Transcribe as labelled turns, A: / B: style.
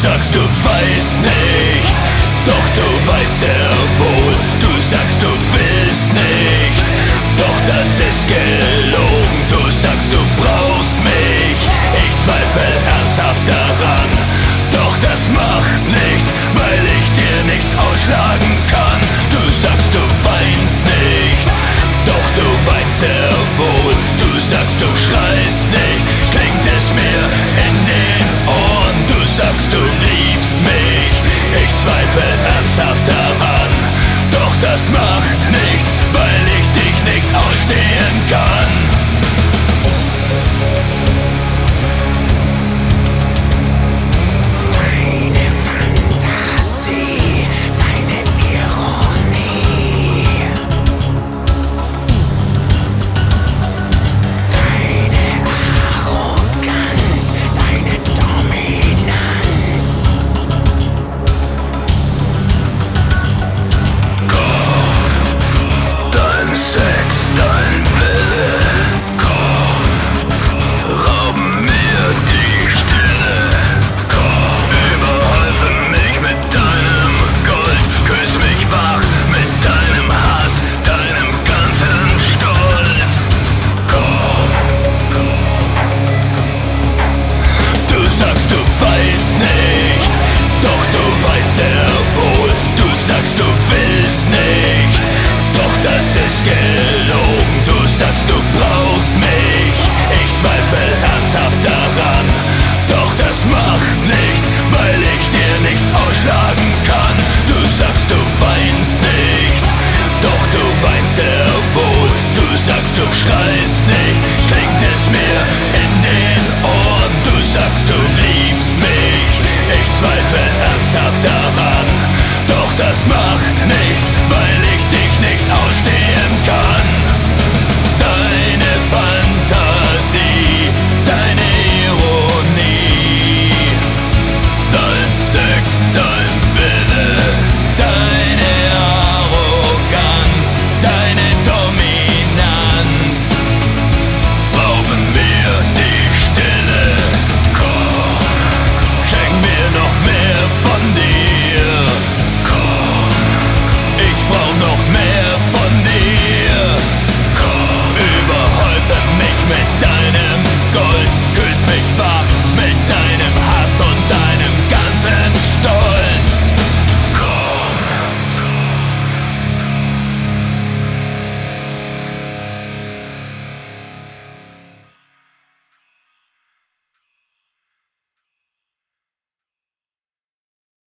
A: sagst, du weißt nicht, doch du weißt sehr wohl. Du sagst, du willst nicht, doch das ist gelogen. Du sagst, du brauchst mich, ich zweifle ernsthaft daran. Doch das macht nichts, weil ich dir nichts ausschlagen kann. Du sagst, du weinst nicht, doch du weinst sehr wohl. Du sagst, du schreist nicht, klingt es mir in den Ohren. Du sagst, du liebst mich, ich zweifle ernsthaft daran. Doch das macht nichts, weil ich dich nicht ausstehen kann. Gelogen, du sagst, du brauchst mich, ich zweifle ernsthaft daran. Doch das macht nichts, weil ich dir nichts ausschlagen kann. Du sagst, du weinst nicht, doch du weinst sehr wohl. Du sagst, du schreist nicht, klingt es mir in den Ohren. Du sagst, du liebst mich, ich zweifle ernsthaft daran. Doch das macht nichts, weil